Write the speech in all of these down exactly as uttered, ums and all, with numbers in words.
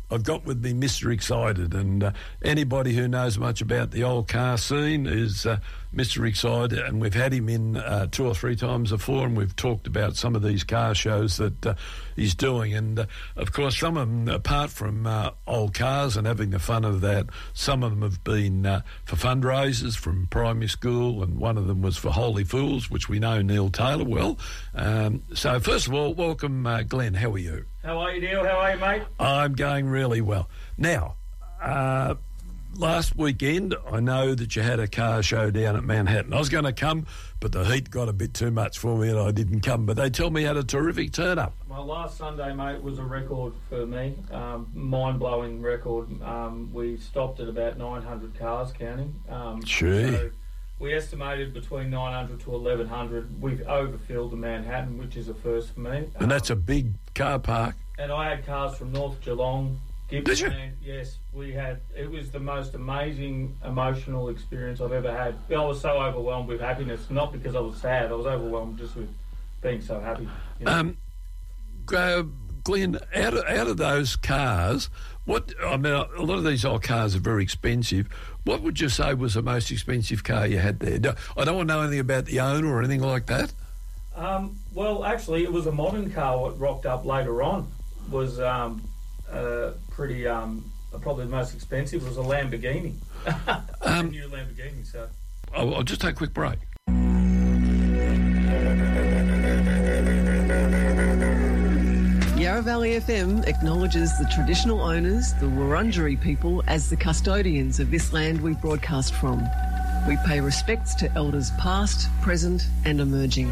I've got with me Mister Excited, and uh, anybody who knows much about the old car scene is uh, Mister Excited, and we've had him in uh, two or three times before, and we've talked about some of these car shows that uh, he's doing, and uh, of course some of them, apart from uh, old cars and having the fun of that, some of them have been uh, for fundraisers from primary school, and one of them was for Holy Fools, which we know Neil Taylor well. Um, so first of all, welcome uh, Glenn, how are you? How are you, Neil? How are you, mate? I'm going really well. Now, uh, last weekend, I know that you had a car show down at Manhattan. I was going to come, but the heat got a bit too much for me and I didn't come. But they tell me you had a terrific turn-up. Well, last Sunday, mate, was a record for me, um, mind-blowing record. Um, we stopped at about nine hundred cars counting. Um, Gee. So we estimated between nine hundred to eleven hundred. We've overfilled the Manhattan, which is a first for me. And that's a big car park. And I had cars from North Geelong, Gippsland. Did you? Yes, we had. It was the most amazing emotional experience I've ever had. I was so overwhelmed with happiness, not because I was sad. I was overwhelmed just with being so happy. You know? Um, uh, Glenn, out of, out of those cars, what I mean, a lot of these old cars are very expensive. What would you say was the most expensive car you had there? I don't want to know anything about the owner or anything like that. Um, well, actually, it was a modern car. What rocked up later on was um, uh, pretty, um, probably the most expensive was a Lamborghini. um, a new Lamborghini, so. I'll, I'll just take a quick break. Yarra Valley F M acknowledges the traditional owners, the Wurundjeri people, as the custodians of this land we broadcast from. We pay respects to elders past, present and emerging.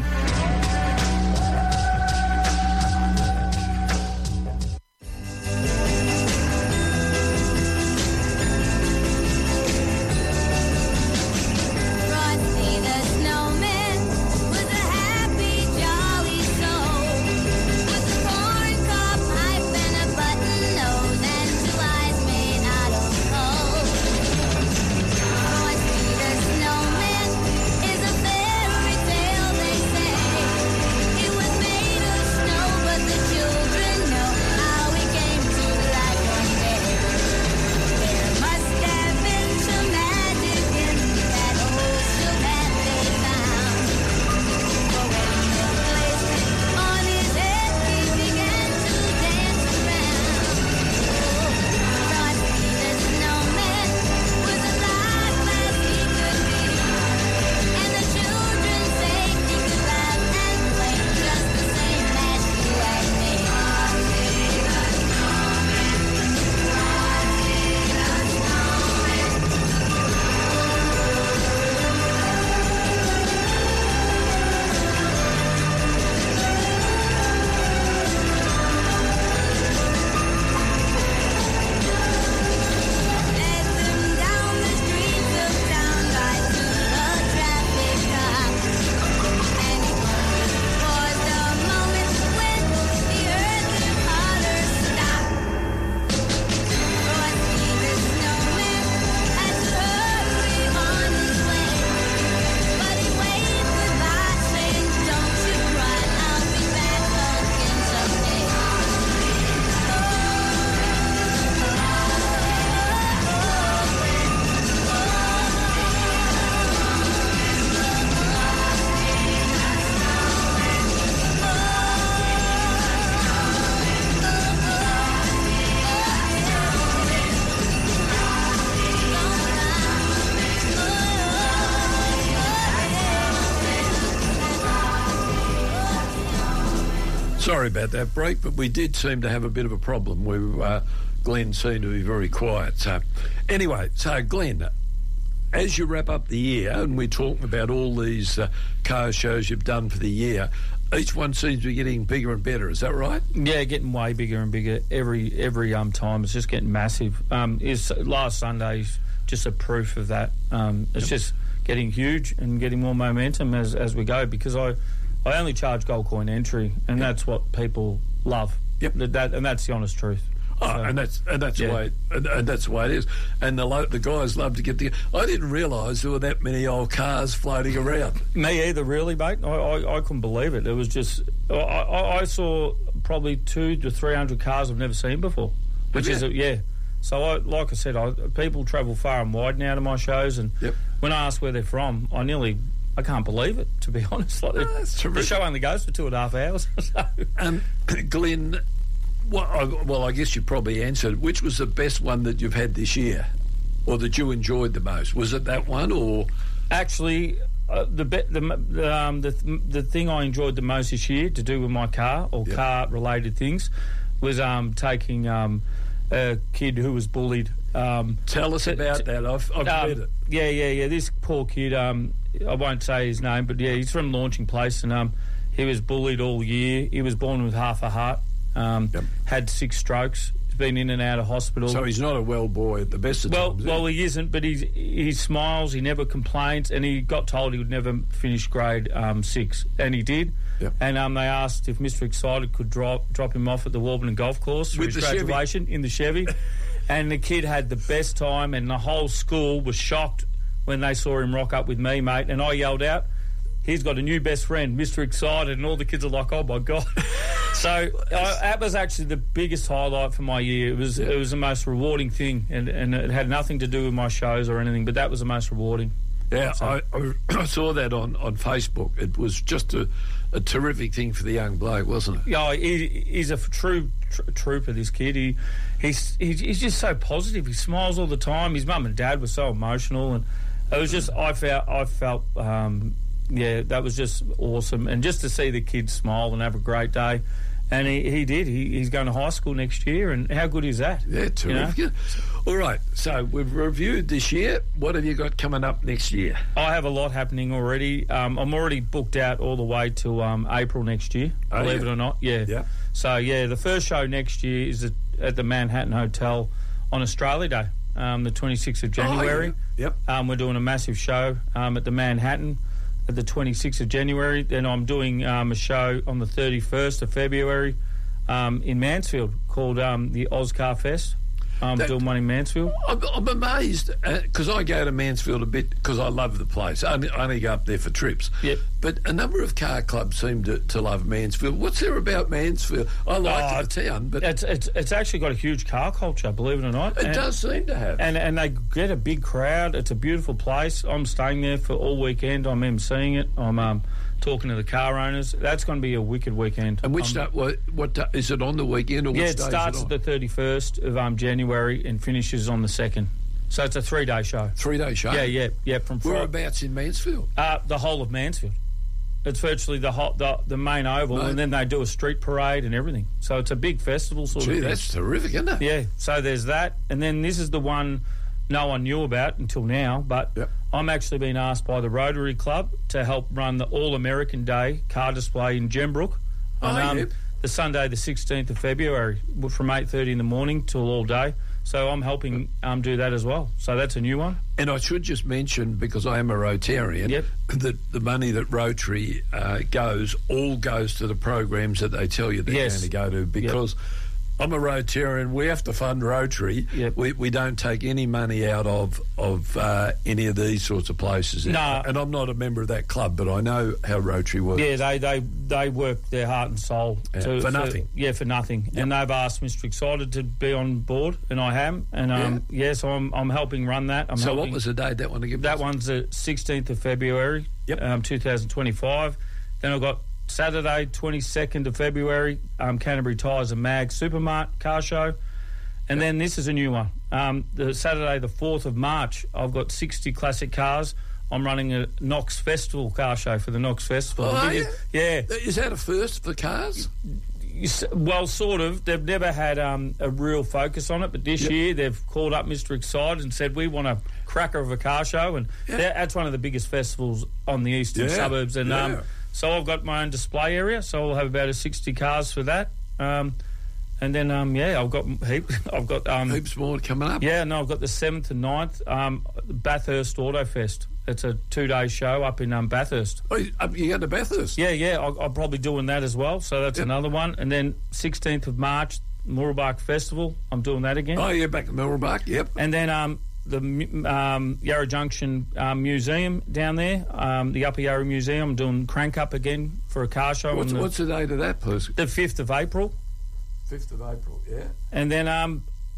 Sorry about that break, but we did seem to have a bit of a problem where uh, Glenn seemed to be very quiet. So, anyway, so Glenn, as you wrap up the year, and we're talking about all these uh, car shows you've done for the year, each one seems to be getting bigger and better. Is that right? Yeah, getting way bigger and bigger every every um time. It's just getting massive. Um, is last Sunday's just a proof of that. Um, it's yep. just getting huge and getting more momentum as as we go. Because I, I only charge gold coin entry, and yep. that's what people love. Yep. That and that's the honest truth. Oh, so, and that's and that's yeah. the way and, and that's the way it is. And the lo- the guys love to get the. I didn't realise there were that many old cars floating around. Me either, really, mate. I, I, I couldn't believe it. It was just I, I, I saw probably two to three hundred cars I've never seen before. which is, a, yeah. So, I, like I said, I, people travel far and wide now to my shows, and yep. when I ask where they're from, I nearly, I can't believe it, to be honest. Like, oh, that's the show only goes for two and a half hours. So. Um, Glenn, well I, well, I guess you probably answered, which was the best one that you've had this year, or that you enjoyed the most? Was it that one, or...? Actually... Uh, the, be, the um the the thing I enjoyed the most this year to do with my car or yep. car related things was um taking um a kid who was bullied. Um, Tell us to, about to, that. I've, I've um, read it. Yeah, yeah, yeah. This poor kid. Um, I won't say his name, but yeah, he's from Launching Place, and um, he was bullied all year. He was born with half a heart. Um, yep. Had six strokes. Been in and out of hospital. So he's not a well boy at the best of well, times. Well, he? he isn't, but he's, he smiles, he never complains, and he got told he would never finish grade um, six, and he did. Yep. And um, they asked if Mister Excited could drop drop him off at the Warburton Golf Course for With his the graduation Chevy. in the Chevy. And the kid had the best time, and the whole school was shocked when they saw him rock up with me, mate. And I yelled out, he's got a new best friend, Mister Excited, and all the kids are like, oh, my God. So I, that was actually the biggest highlight for my year. It was yeah. it was the most rewarding thing, and, and it had nothing to do with my shows or anything, but that was the most rewarding. Yeah, so. I, I saw that on, on Facebook. It was just a, a terrific thing for the young bloke, wasn't it? Yeah, he, he's a true tr- trooper, this kid. He he's, he's just so positive. He smiles all the time. His mum and dad were so emotional, and it was just, I felt, I felt um, yeah, that was just awesome. And just to see the kids smile and have a great day. And he, he did. He, he's going to high school next year, and how good is that? Yeah, terrific. You know? All right, so we've reviewed this year. What have you got coming up next year? I have a lot happening already. Um, I'm already booked out all the way to um, April next year, oh, believe yeah. it or not. Yeah. yeah. So, yeah, the first show next year is at, at the Manhattan Hotel on Australia Day, um, the twenty-sixth of January. Oh, yeah. Yep. Um, we're doing a massive show um, at the Manhattan at the twenty-sixth of January. Then I'm doing um, a show on the thirty-first of February um, in Mansfield called um, the Oscar Fest. I'm that, doing one in Mansfield. I'm, I'm amazed because uh, I go to Mansfield a bit because I love the place. I only, I only go up there for trips. Yep. But a number of car clubs seem to, to love Mansfield. What's there about Mansfield? I like oh, the town, but it's, it's it's actually got a huge car culture, believe it or not. It and, does seem to have. And and they get a big crowd. It's a beautiful place. I'm staying there for all weekend. I'm emceeing it. I'm um, talking to the car owners. That's going to be a wicked weekend. And which um, day, what, what day, is it on the weekend or yeah, which it day starts is it at the thirty-first of um, January and finishes on the second. So it's a three-day show. Three-day show? Yeah, yeah, yeah. From Whereabouts in Mansfield? Uh, the whole of Mansfield. It's virtually the hot, the, the main oval, Mate. and then they do a street parade and everything. So it's a big festival sort Gee, of thing. Gee, that's terrific, isn't it? Yeah, so there's that. And then this is the one no one knew about until now, but yep. I'm actually being asked by the Rotary Club to help run the All-American Day car display in Gembrook on oh, um, yep. the Sunday the sixteenth of February from eight thirty in the morning till all day. So I'm helping um, do that as well. So that's a new one. And I should just mention, because I am a Rotarian, yep. that the money that Rotary uh, goes, all goes to the programs that they tell you they're yes. going to go to, because yep. I'm a Rotarian. We have to fund Rotary. Yep. We we don't take any money out of of uh, any of these sorts of places. No. And I'm not a member of that club, but I know how Rotary works. Yeah, they they, they work their heart and soul. Yeah, to, for nothing. For, yeah, for nothing. Yep. And they've asked Mister Excited to be on board, and I am. And um, yeah. yeah, so I'm I'm helping run that. I'm so helping, what was the date that one to give? That us? one's the sixteenth of February, yep. um, two thousand twenty-five. Then I've got Saturday, twenty-second of February, um, Canterbury Tyres and Mag Supermart car show. And yep. then this is a new one. Um, the Saturday, the fourth of March, I've got sixty classic cars. I'm running a Knox Festival car show for the Knox Festival. Oh, yeah? yeah. Is that a first for cars? Well, sort of. They've never had um, a real focus on it, but this yep. year they've called up Mister Excited and said, we want a cracker of a car show. And yep. that's one of the biggest festivals on the eastern yeah. suburbs. And yeah. um, so I've got my own display area, so I'll have about a sixty cars for that. Um, and then, um, yeah, I've got heaps. I've got um, heaps more coming up. Yeah, no, I've got the seventh and ninth, um, Bathurst Auto Fest. It's a two-day show up in um, Bathurst. Oh, you going to Bathurst? Yeah, yeah, I'll, I'll probably doing that as well. So that's yep. another one. And then sixteenth of March, Mooroolbark Festival. I'm doing that again. Oh, yeah, back to Mooroolbark. Yep. And then um, the um, Yarra Junction um, Museum down there, um, the Upper Yarra Museum. I'm doing Crank Up again for a car show. What's, the, what's the date of that, please? The fifth of April. fifth of April, yeah. And then um,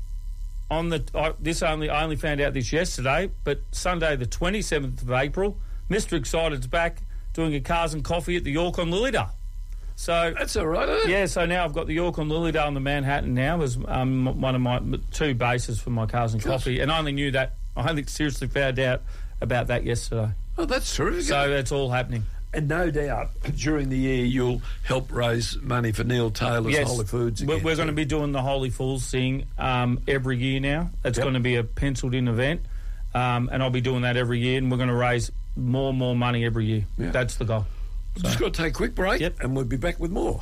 on the I, this only I only found out this yesterday, but Sunday the twenty-seventh of April, Mister Excited's back doing a Cars and Coffee at the York on Lilydale. So that's all right, isn't it? Yeah, so now I've got the York on Lilydale and the Manhattan now as um, one of my two bases for my Cars and Coffee, and I only knew that, I only seriously found out about that yesterday. Oh, that's terrific. So that's all happening. And no doubt, during the year, you'll help raise money for Neil Taylor's yes, Holy Foods again. We're, we're going to be doing the Holy Fools thing um, every year now. It's yep. going to be a penciled-in event, um, and I'll be doing that every year, and we're going to raise more and more money every year. Yeah. That's the goal. So. Just got to take a quick break, yep. and we'll be back with more.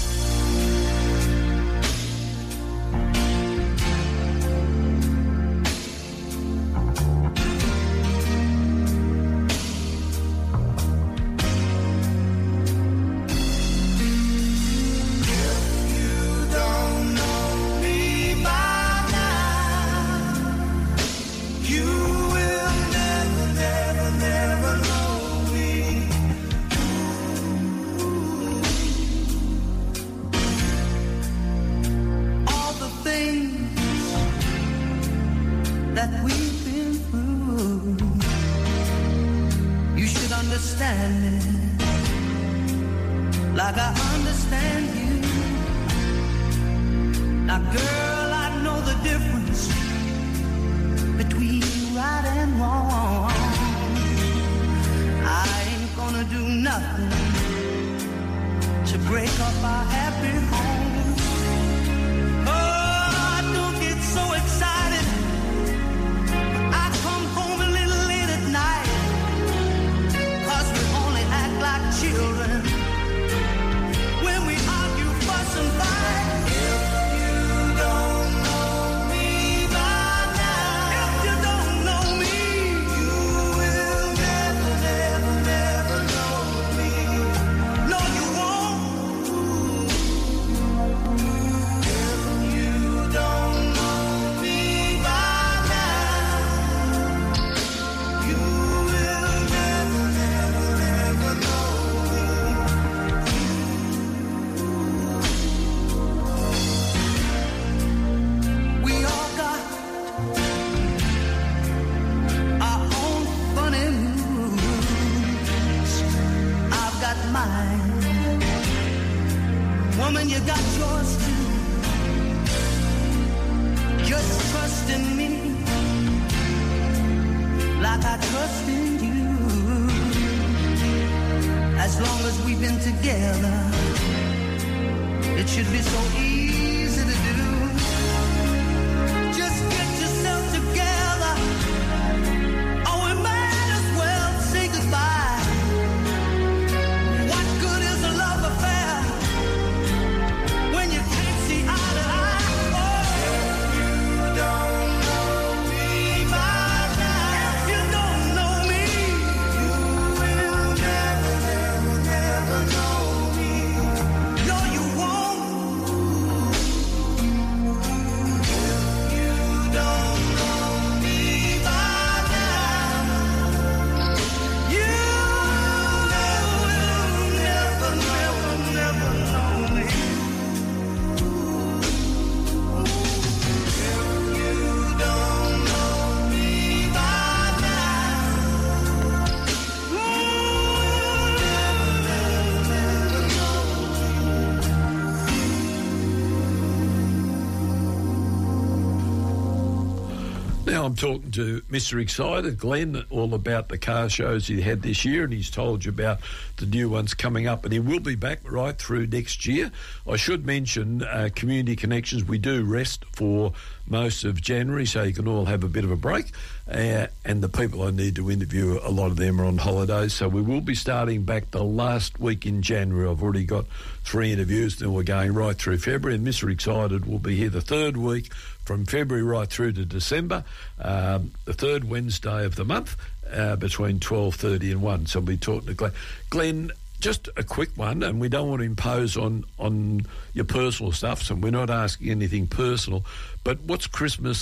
I'm talking to Mister Excited, Glenn, all about the car shows he had this year, and he's told you about the new ones coming up, and he will be back right through next year. I should mention uh, Community Connections, we do rest for most of January, so you can all have a bit of a break, uh, and the people I need to interview, a lot of them are on holidays, so we will be starting back the last week in January. I've already got three interviews, and we're going right through February, and Mister Excited will be here the third week from February right through to December, um, the third Wednesday of the month, uh, between twelve thirty and one. So we'll be talking to Glenn. Glenn, just a quick one, and we don't want to impose on, on your personal stuff, so we're not asking anything personal, but what's Christmas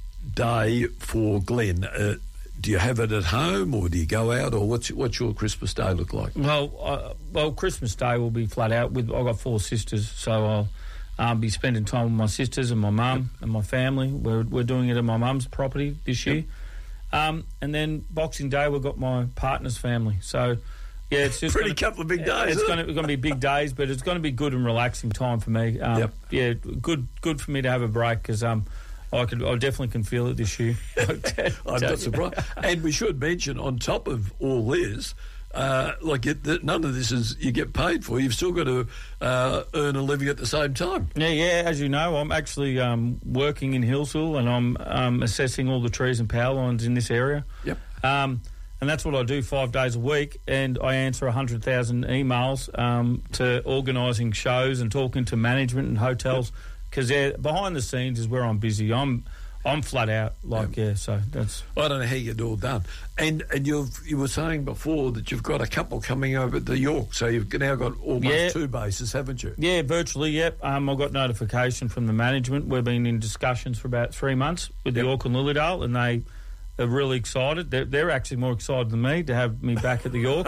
Day for Glenn? Uh, do you have it at home, or do you go out, or what's what's your Christmas Day look like? Well, uh, well, Christmas Day will be flat out. With I've got four sisters, so I'll Um, be spending time with my sisters and my mum yep. and my family. We're we're doing it at my mum's property this year. Yep. Um, and then Boxing Day, we've got my partner's family. So, yeah, it's just pretty gonna, couple of big days. It's going it? to be big days, but it's going to be good and relaxing time for me. Um, yep. Yeah, good good for me to have a break because um, I could I definitely can feel it this year. I'm not surprised. And we should mention on top of all this. Uh, like it, the, none of this is you get paid for. You've still got to uh, earn a living at the same time. Yeah, yeah. As you know, I'm actually um, working in Hillsville and I'm um, assessing all the trees and power lines in this area. Yep. Um, and that's what I do five days a week. And I answer one hundred thousand emails um, to organising shows and talking to management and hotels because yep. behind the scenes is where I'm busy. I'm I'm flat out, like, yeah, yeah so that's... I don't know how you get it all done. And and you've you were saying before that you've got a couple coming over to York, so you've now got almost yeah. two bases, haven't you? Yeah, virtually, yep. Um, I got notification from the management. We've been in discussions for about three months with the yep. York and Lilydale, and they are really excited. They're, they're actually more excited than me to have me back at the York.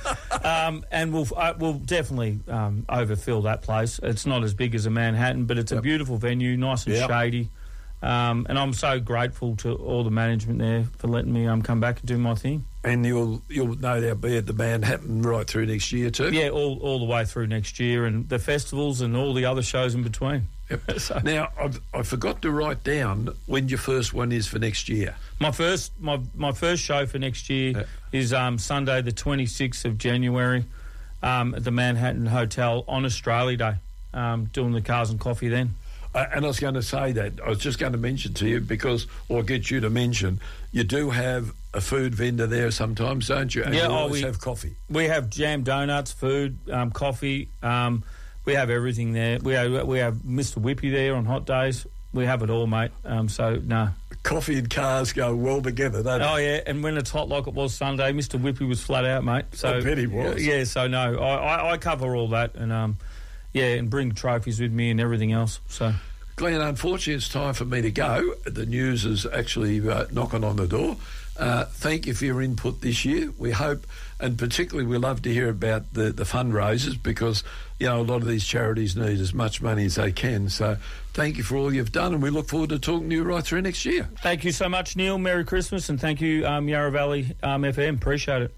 um, and we'll uh, we'll definitely um, overfill that place. It's not as big as a Manhattan, but it's yep. a beautiful venue, nice and yep. shady. Um, and I'm so grateful to all the management there for letting me um, come back and do my thing. And you'll you'll no doubt be at the Manhattan right through next year too? Yeah, all all the way through next year and the festivals and all the other shows in between. Yep. so. Now, I've, I forgot to write down when your first one is for next year. My first my, my first show for next year yeah. is um, Sunday the twenty-sixth of January um, at the Manhattan Hotel on Australia Day, um, doing the Cars and Coffee then. Uh, and I was going to say that. I was just going to mention to you because, or get you to mention, you do have a food vendor there sometimes, don't you? And yeah, you always oh, we have coffee. We have jam donuts, food, um, coffee. Um, we have everything there. We have, we have Mister Whippy there on hot days. We have it all, mate. Um, so, no. Coffee and cars go well together, don't they? Oh, yeah, and when it's hot like it was Sunday, Mister Whippy was flat out, mate. So, I bet he was. Yeah, so, no, I, I, I cover all that and... Um, Yeah, and bring trophies with me and everything else. So, Glenn, unfortunately, it's time for me to go. The news is actually uh, knocking on the door. Uh, thank you for your input this year. We hope, and particularly we love to hear about the, the fundraisers because, you know, a lot of these charities need as much money as they can. So thank you for all you've done, and we look forward to talking to you right through next year. Thank you so much, Neil. Merry Christmas, and thank you, um, Yarra Valley um, F M. Appreciate it.